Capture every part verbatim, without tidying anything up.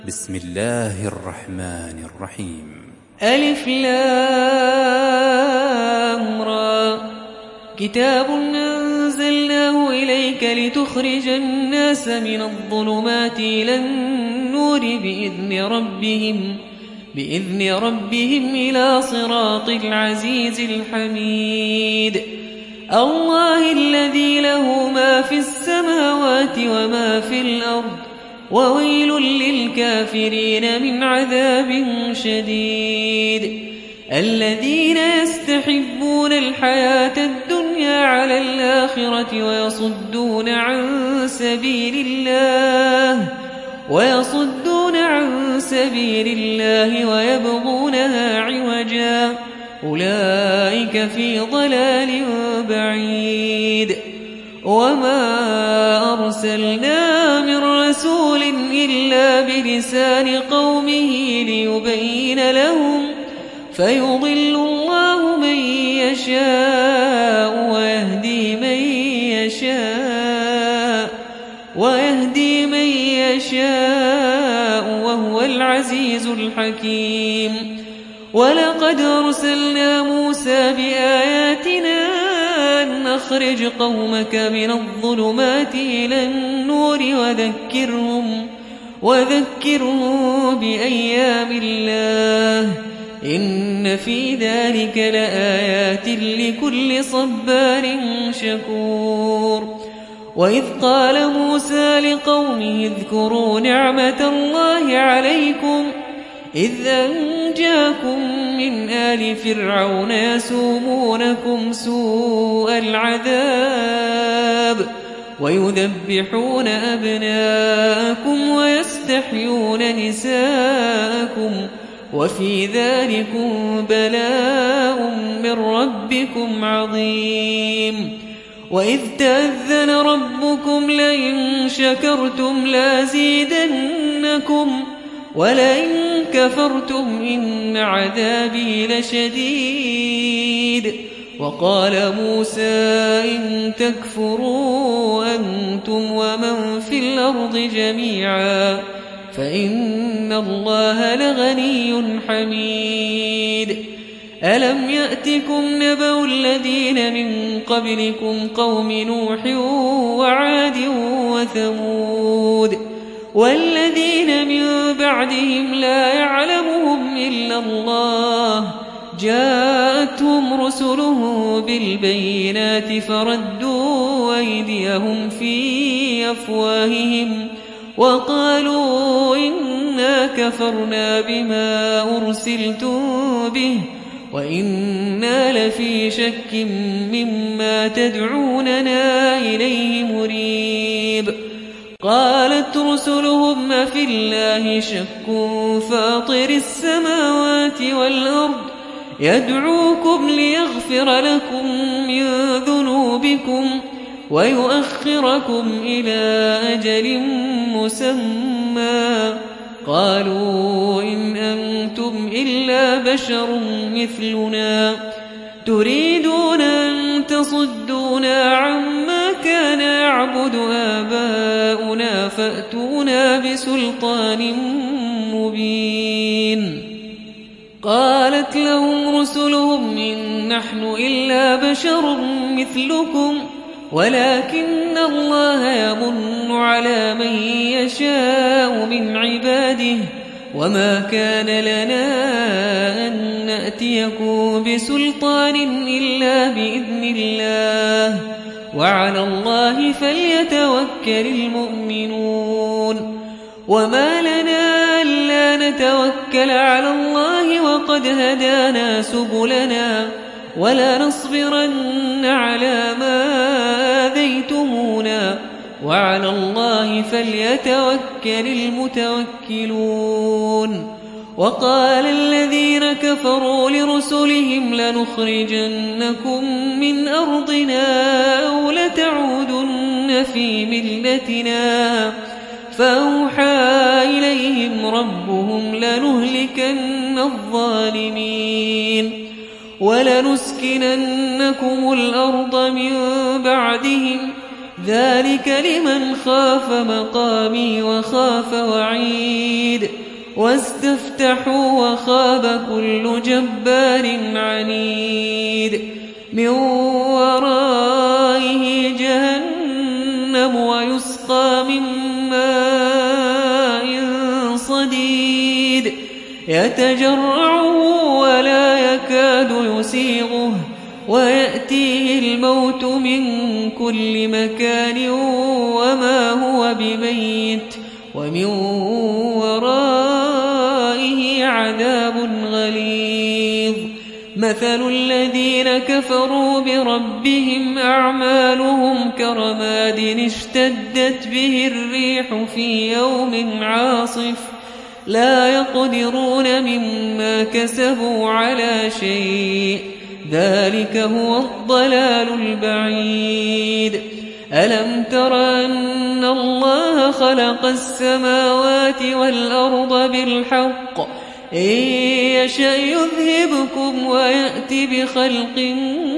بسم الله الرحمن الرحيم. ألف لام را. كتاب أنزلناه إليك لتخرج الناس من الظلمات إلى النور بإذن ربهم بإذن ربهم إلى صراط العزيز الحميد. الله الذي له ما في السماوات وما في الأرض، وويل للكافرين من عذاب شديد. الذين يستحبون الحياة الدنيا على الآخرة ويصدون عن سبيل الله ويصدون عن سبيل الله ويبغونها عوجا، أولئك في ضلال بعيد. وما أرسلنا من رسول إلا بلسان قومه ليبين لهم، فيضل الله من يشاء ويهدي من يشاء ويهدي من يشاء وهو العزيز الحكيم. ولقد أرسلنا موسى بآياتنا أن أخرج قومك من الظلمات إلى النور وذكرهم وذكرهم بأيام الله، إن في ذلك لآيات لكل صبار شكور. وإذ قال موسى لقومه اذكروا نعمة الله عليكم إذ أنجاكم من آل فرعون يسومونكم سوء العذاب ويذبحون أبناءكم ويستحيون نساءكم، وفي ذلكم بلاء من ربكم عظيم. وإذ تأذن ربكم لئن شكرتم لأزيدنكم ولئن كفرتم إن عذابي لشديد. وقال موسى إن تكفروا أنتم ومن في الأرض جميعا فإن الله لغني حميد. ألم يأتكم نبأ الذين من قبلكم قوم نوح وعاد وثمود والذين من بعدهم لا يعلمهم إلا الله، جاءتهم رسلهم بالبينات فردوا أيديهم في أفواههم وقالوا إنا كفرنا بما أرسلتم به وإنا لفي شك مما تدعوننا إليه مريب. قالت رسلهم أفي الله شك فاطر السماوات والأرض يدعوكم ليغفر لكم من ذنوبكم ويؤخركم إلى أجل مسمى. قالوا إن أنتم إلا بشر مثلنا تريدون أن تصدونا عما كان يعبد آباؤنا فأتونا بسلطان مبين. قالت لهم رسلهم إن نحن إلا بشر مثلكم ولكن الله يمن على من يشاء من عباده وما كان لنا أن نأتيكم بسلطان إلا بإذن الله وعلى الله فليتوكل المؤمنون. وما لنا ألا نتوكل على الله وقد هدانا سبلنا ولا نصبرن على ما آذيتمونا وعلى الله فليتوكل المتوكلون. وقال الذين كفروا لرسلهم لنخرجنكم من أرضنا أو لتعودن في ملتنا، فأوحى إليهم ربهم لنهلكن الظالمين ولنسكننكم الأرض من بعدهم ذلك لمن خاف مقامي وخاف وعيد واستفتحوا وخاب كل جبار عنيد من ورائه جهنم ويسقى من ماء صديد يتجرعه ولا يكاد يسيغه ويأتيه الموت من كل مكان وما هو بميت ومن ورائه عذاب غليظ مثل الذين كفروا بربهم أعمالهم كرماد اشتدت به الريح في يوم عاصف لا يقدرون مما كسبوا على شيء ذلك هو الضلال البعيد ألم تر أن الله خلق السماوات والأرض بالحق إن يشأ يذهبكم ويأتي بخلق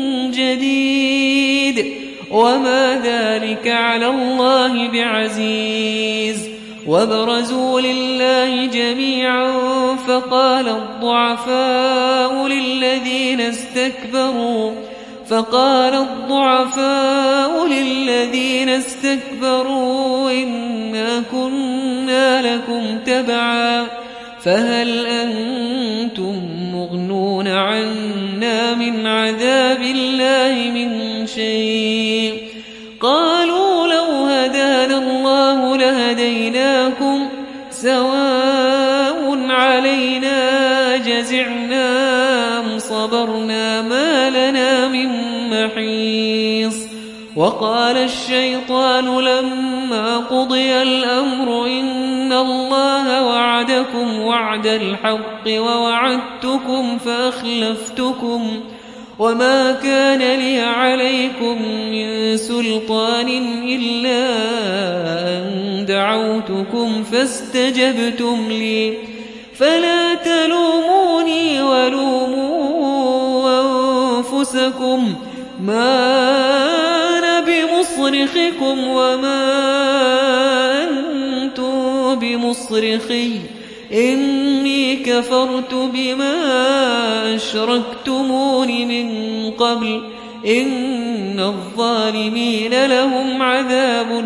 جديد وما ذلك على الله بعزيز وبرزوا لله جميعا فقال الضعفاء للذين استكبروا فقال الضعفاء للذين استكبروا إنا كنا لكم تبعا فهل أنتم مغنون عنا من عذاب الله من شيء قالوا لو هدانا الله لهديناكم سواء علينا جزعنا أم صبرنا ما لنا من محيص وقال الشيطان لما قضي الأمر إن الله وعدكم وعد الحق ووعدتكم فأخلفتكم وما كان لي عليكم من سلطان إلا أن دعوتكم فاستجبتم لي فلا تلوموني ولوموا أنفسكم ما أنا بمصرخكم وما أنتم بمصرخي إني كفرت بما أشركتمون من قبل إن الظالمين لهم عذاب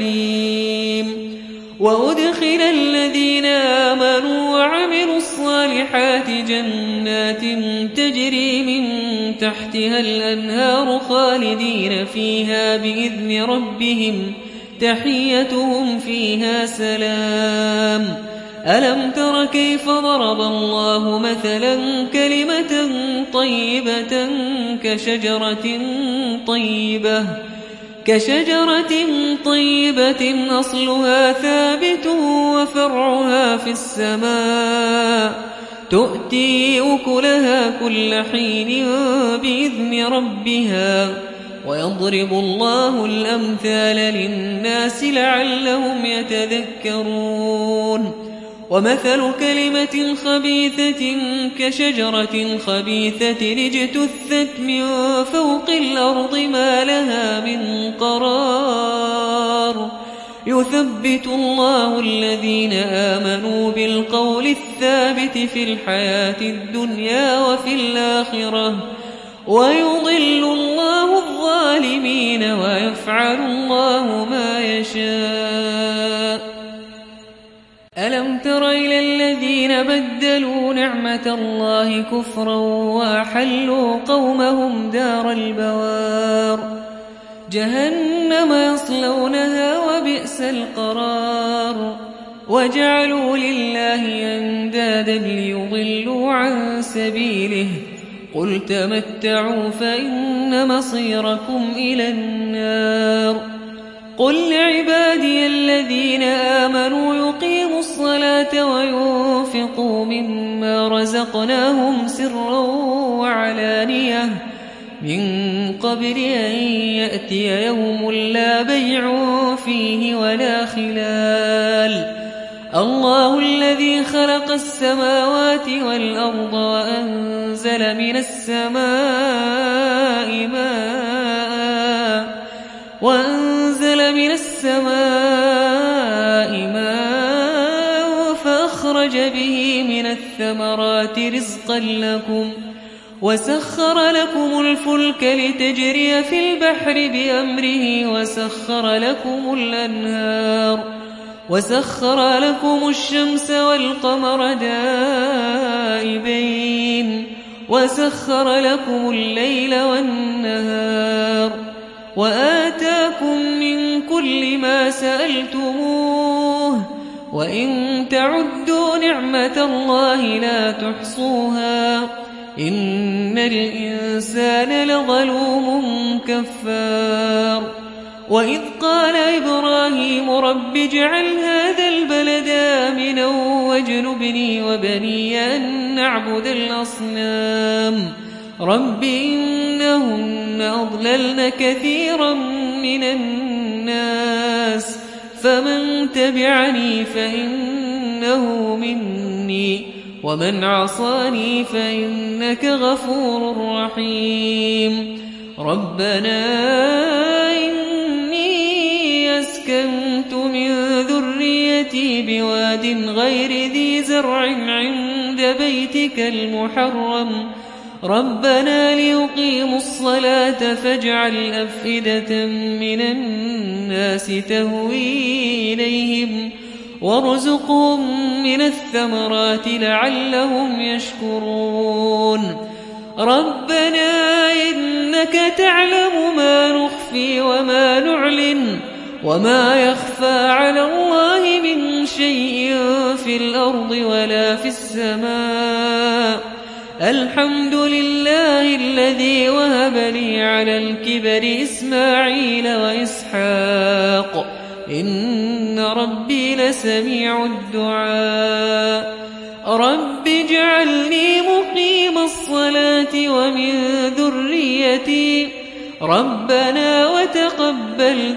أليم وأدخل الذين آمنوا وعملوا الصالحات جنات تجري من تحتها الأنهار خالدين فيها بإذن ربهم تحيتهم فيها سلام ألم تر كيف ضرب الله مثلا كلمة طيبة كشجرة طيبة كشجرة طيبة أصلها ثابت وفرعها في السماء تؤتي أكلها كل حين بإذن ربها ويضرب الله الأمثال للناس لعلهم يتذكرون ومثل كلمة خبيثة كشجرة خبيثة اجتثت من فوق الأرض ما لها من قرار يثبت الله الذين آمنوا بالقول الثابت في الحياة الدنيا وفي الآخرة ويضل الله الظالمين ويفعل الله ما يشاء ألم تر إلى الذين بدلوا نعمة الله كفرا وأحلوا قومهم دار البوار جهنم يصلونها وبئس القرار وجعلوا لله أندادا ليضلوا عن سبيله قل تمتعوا فإن مصيركم إلى النار قل لعبادي الذين آمنوا يقيموا الصلاة وينفقوا مما رزقناهم سرا وعلانية من قبل أن يأتي يوم لا بيع فيه ولا خلال الله الذي خلق السماوات والأرض وأنزل من السماء ماء وأنزل أخرج به من الثمرات رزقا لكم وسخر لكم الفلك لتجري في البحر بأمره وسخر لكم الأنهار وسخر لكم الشمس والقمر دائبين وسخر لكم الليل والنهار وآتاكم من كل ما سألتموه وإن تعدوا نعمة الله لا تحصوها إن الإنسان لظلوم كفار وإذ قال إبراهيم رب اجعل هذا البلد آمنا واجنبني وبني أن نعبد الأصنام رب إنهن أضللن كثيرا من الناس فمن تبعني فإنه مني ومن عصاني فإنك غفور رحيم ربنا إني أسكنت من ذريتي بواد غير ذي زرع عند بيتك المحرم ربنا ليقيموا الصلاة فاجعل أفئدة من الناس تهوي إليهم وارزقهم من الثمرات لعلهم يشكرون ربنا إنك تعلم ما نخفي وما نعلن وما يخفى على الله من شيء في الأرض ولا في السماء الحمد لله الذي وهب لي على الكبر إسماعيل وإسحاق إن ربي لسميع الدعاء رب اجعلني مقيم الصلاة ومن ذريتي ربنا وتقبل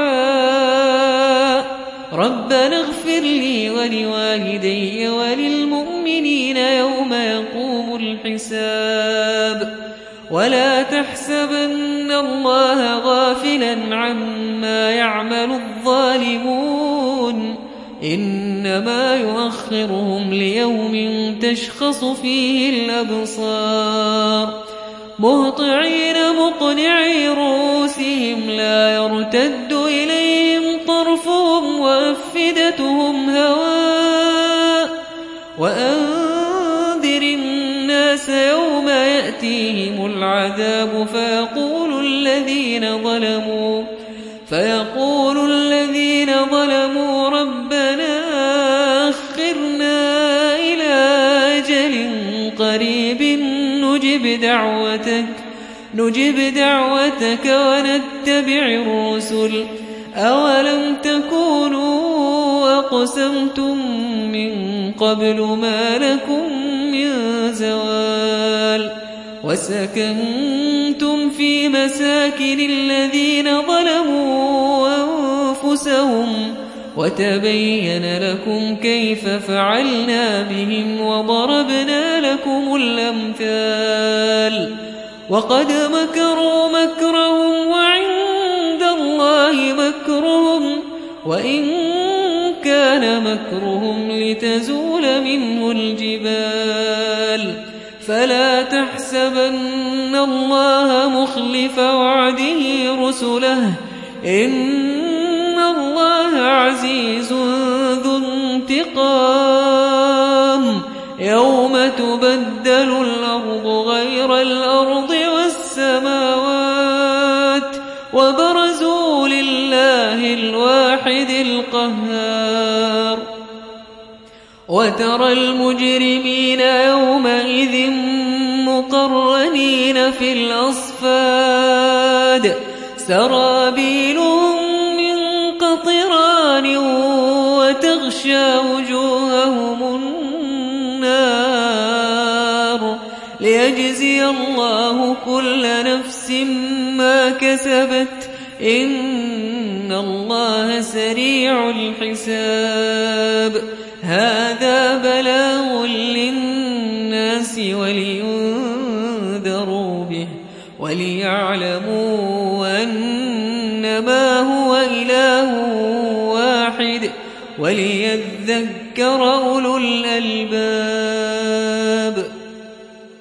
دعاء ربنا اغفر لي ولوالدي وللمؤمنين يوم يقوم الحساب ولا تحسبن الله غافلا عما يعمل الظالمون إنما يؤخرهم ليوم تشخص فيه الأبصار مهطعين مقنعي رؤوسهم لا يرتد إليهم طرفهم وأفئدتهم هواء وأنذر الناس يوم يأتيهم العذاب فيقول الذين ظلموا فيقول الذين ظلموا ربنا أخرنا إلى أجل قريب نجب دعوتك نجب دعوتك ونتبع الرسل أولم تكونوا أقسمتم من قبل ما لكم من زوال وسكنتم في مساكن الذين ظلموا أنفسهم وتبين لكم كيف فعلنا بهم وضربنا لكم الأمثال وقد مكروا مكرهم وعند الله مكرهم وإن كان مكرهم لتزول منه الجبال فلا تحسبن الله مخلف وعده رسله إن الله عزيز ذو انتقام يوم تبدل الأرض غير الأرض والسماوات وبرزوا لله الواحد القهار وترى المجرمين يومئذ مقرنين في الأصفاد سرابيلهم من قطران وتغشى وجوههم النار ليجزي الله كل نفس ما كسبت إن الله سريع الحساب هذا بلاغ للناس ولينذروا به وليعلموا أنما هو إله واحد وليذكر يذكر أولو الألباب.